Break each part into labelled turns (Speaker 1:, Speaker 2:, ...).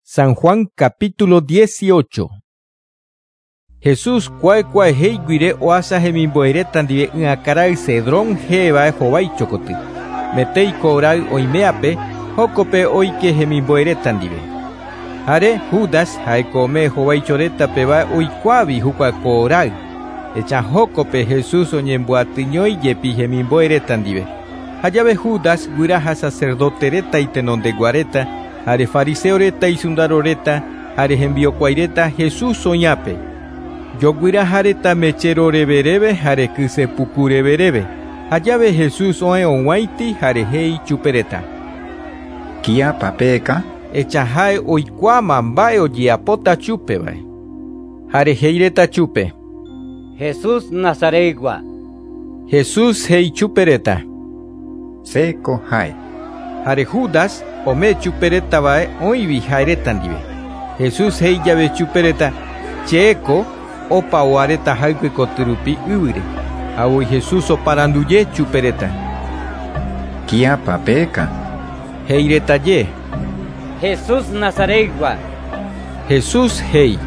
Speaker 1: San Juan capítulo 18. Jesús cuae hei guire oasa hemimboere tandive ngakarai cedrón jeva jovai chokoty. Metei korai oimeape jokope oike hemimboere tandive. Hare Judas haekome jovai choreta peva oikuavi hukua korai. Echa jokope Jesús oñemboatyñoi yepi hemimboere tandive. Hayave Judas guiraha sacerdote reta itenonde guareta. Hare fariseo reta isundaro reta, hare hembiokuaireta Jesús oñape. Yoguira hareta mechero reverebe, hare kysepuku reverebe. Hayave Jesús oe onwaiti, hare hei chupereta.
Speaker 2: Kia papeka?
Speaker 1: Echa hae oikua mambae ojiapota chupevae. Hare heireta chupe.
Speaker 3: Jesús Nazaregua.
Speaker 1: Jesús hei chupereta.
Speaker 2: Seko hae.
Speaker 1: Hare Judas ome chupereta vae oivi haeretandive. Jesús hei llave chupereta cheeko opa oareta haikue kotyrupi yvyre. Avoi Jesús oparanduye chupereta.
Speaker 2: Kia papeka?
Speaker 1: Heireta ye.
Speaker 3: Jesús Nazaregua.
Speaker 1: Jesús hei.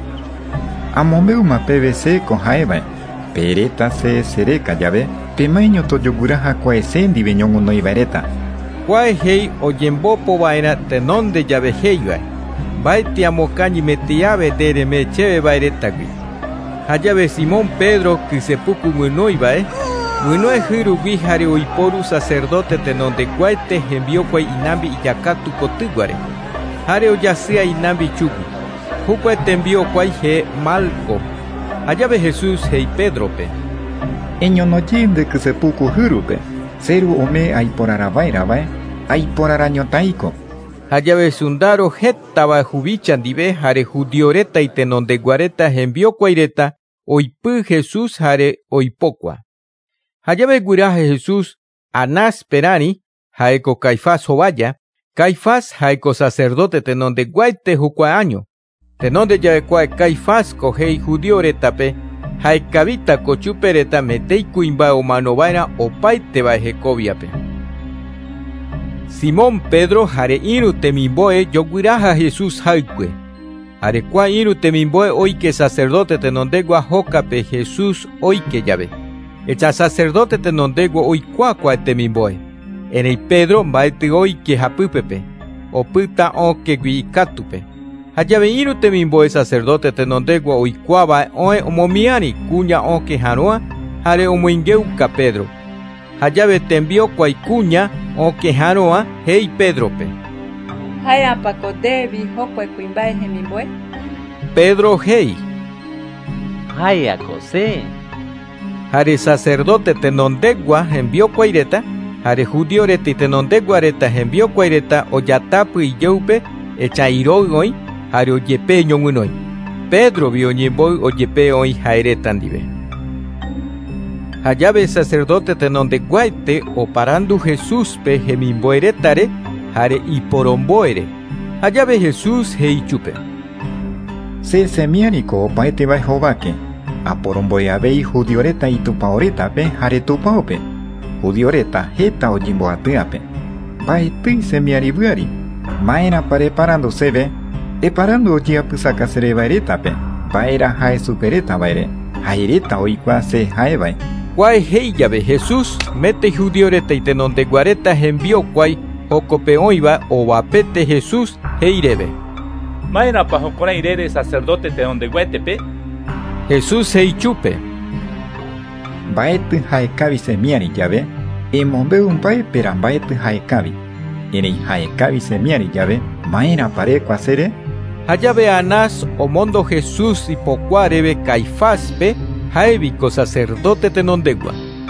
Speaker 2: Amomeuma PVC con haevae. Pereta se sereka llave. Pemaño toyoguraha kuaesendi veñongo noivareta.
Speaker 1: Kuae hei oyembopo vaera tenonde llave heivae. Vaeti amocañi metiave dereme cheve vaeretagui. Hayave Simón Pedro kysepuku guinoivae. Guinoe hyrugui hare oiporu sacerdote tenonde kuaete hembiokuai inambi iyakatu kotyguare. Hare ojasýa inambi chugu. Hukue tembiokuai he Malco. Hayave Jesús hei Pedrope.
Speaker 2: Eñonoyende kysepuku hyrupe. Seru ome aiporaravairavae, aiporarañotaiko.
Speaker 1: Hayave sundaro hetava jubichandive hare judioreta itenonde guareta hembiokuaireta oipy Jesús hare oipokua. Hayave guiraje Jesús Anás perani haeko Caifás jovaya. Caifás haeko sacerdote tenonde guaite hukua año. Tenonde yavekuae Caifás kohei judioretape haekavita kochupereta metei kuimba omanovaera opaitevae Jecoviape. Simón Pedro hare iru temimboe yoguiraha Jesús haikue. Hare kua iru temimboe oike sacerdote tenondegua jokape Jesús oike llave. Echa sacerdote tenondegua oikua kua temimboe. Enei Pedro mbaeti oike hapypepe. Opyta oke guikatupe. Hayave iru temimboe sacerdote tenondegua oikuava oe omomiari kuña oke haroa hare omoingeuka Pedro. Hayave tembio kuai kuña oke haroa hei Pedrope.
Speaker 4: Haya pakodevi hokue kuimbae hemimboe.
Speaker 1: Pedro hei.
Speaker 3: Haya José.
Speaker 1: Hare sacerdote tenondegua envio kuaireta, hare judio reta tenondegua reta envio kuaireta oyatapu iyeupe echa irogoi. Hare oyepe ñongunoi. Pedro vio ñemboi oyepe oi haeretandive. Hayave sacerdote tenonde guaite oparandu Jesús pe hemimboeretare hare iporomboere. Hayave Jesús heichupe.
Speaker 2: Se semiánico opaete vai jovake. Aporomboeavei judioreta itupaoretape hare tupaope. Judioreta heta ojimboatyápe. Vaetýi semiarivyári. Maera preparando seve. Eparando ojiapysaka serevaeretape, vaera hae supereta vaere, haereta oikua se haevae.
Speaker 1: Kuae hei llave Jesús mete judioreta itenonde guareta hembiokuai jokope oiva ovapete Jesús heireve.
Speaker 5: Maerapa jokorai irere sacerdote tenonde guaetepe.
Speaker 1: Jesús heichupe.
Speaker 2: Mbaety haekavi semiari llave, emombeumpae pera mbaety haekavi. Erei haekavi semiari llave, maerapa rekuasere.
Speaker 1: Hayave Anás omondo Jesús ipokuareve Caifáspe haevico sacerdote tenondegua.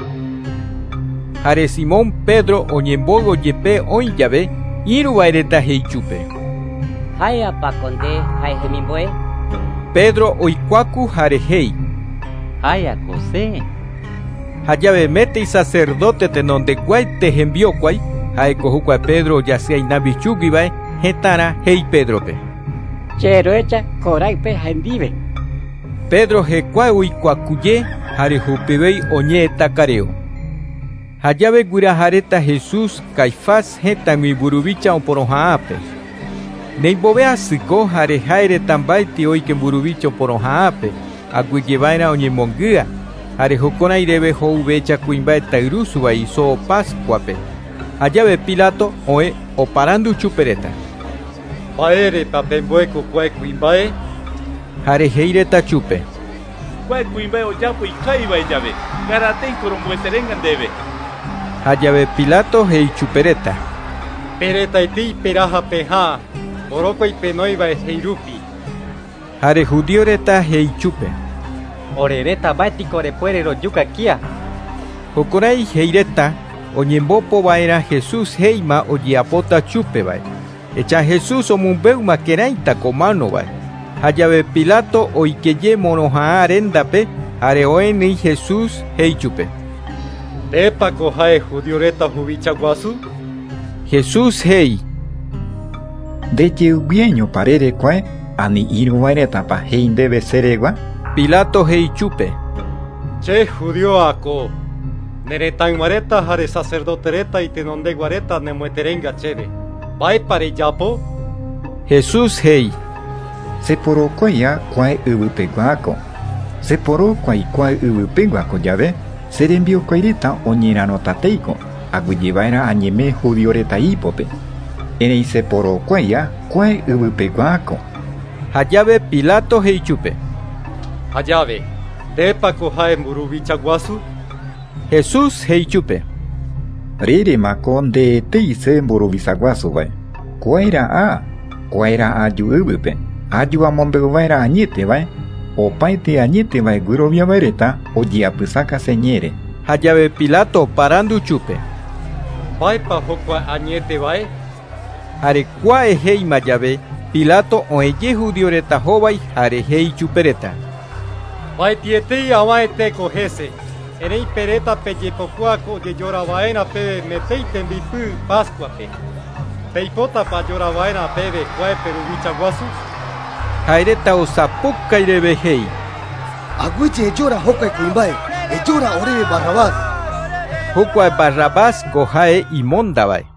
Speaker 1: Hare Simón Pedro oñembogo yepe oin llave iru vaereta heichupe.
Speaker 3: Haya pakonde hae hemimboe.
Speaker 1: Pedro oikuaku hare hei.
Speaker 3: Haya José.
Speaker 1: Hayave mete sacerdote tenondeguaite hembiokuai haeko hukua Pedro yasia inabichugivae hetara hei Pedrope.
Speaker 3: Cheroecha coraipe hendive.
Speaker 1: Pedro hekua uikuakuye hare hupivei oñe takareo. Hayave guirajareta Jesús Caifás heta mi burubicha oporohaape. Neibovea syko jare jaereta mbaeti oike mburuvicho poroha'ápe aguijevaíra oñemongy'a jare jukurai reve houvecha kuimbae tairusuvai soo Pascuape. Ajave Pilato oe oparandu chupereta.
Speaker 6: Paere papemboeco kue kuimbae.
Speaker 1: Jare heireta chupe.
Speaker 5: Kue kuimbae oyapo ikaiva llave. Garatei korombueterengan debe.
Speaker 1: Ajave Pilato hei chupereta.
Speaker 6: Pereta iti peraja peja. Moroko ipenoiva heirupi.
Speaker 1: Jare judioreta hei chupe.
Speaker 3: Orereta baetiko repuerero yuka kia.
Speaker 1: Jukurai heireta oñembopo vaera Jesús heima ojiapota chupe vai. Echa Jesús omumbeuma keraita komano vai. Jajave Pilato oikeje monoja'a rendape jare oeni Jesús hei chupe.
Speaker 6: Depa kojae judioreta huvicha guasu.
Speaker 1: Jesús hei.
Speaker 2: De yeubieño parere quae ani iruvaereta pa hein debe seregua.
Speaker 1: Pilato hei chupe.
Speaker 6: Che judio ako. Neretan mareta jare sacerdotereta y tenonde guareta nemueterenga cheve. Vai pare yapo.
Speaker 1: Jesús hei.
Speaker 2: Se porokoia quae yvypeguako. Se porokuai quae yvypeguako llave. Serembio koireta oñeranotateiko. Aguijevaera añeme judioreta ipope. Erei se porokuaia quae yvypeguako.
Speaker 1: Jajave Pilato hei chupe.
Speaker 6: Hayave. Depa kojae muruvicha guasu.
Speaker 1: Jesús hei chupe.
Speaker 2: Rere makon de teise mborovisaguasu vai. Quaera a yuvype. Ayu amombeguvaera añete vai. Opaite añete vai guirovia vaereta ojiapysaka señere.
Speaker 1: Jajave Pilato parandu chupe.
Speaker 6: Vaipa hokua añete vai.
Speaker 1: Jare kuae heima jave Pilato oeje judioreta hovai jare hei chupereta.
Speaker 6: Vai tietei amaete kojese. Erei pereta peyepokuako de lloravaena pebe metei tembipy Pascuape. Peipota pa lloravaena pebe quae peruvicha guasu.
Speaker 1: Jaereta osapuka irebe hei.
Speaker 7: Aguiche llora hokai kuimbae. Llora orebe Barrabás.
Speaker 1: Hukua Barrabás kojae imonda vai.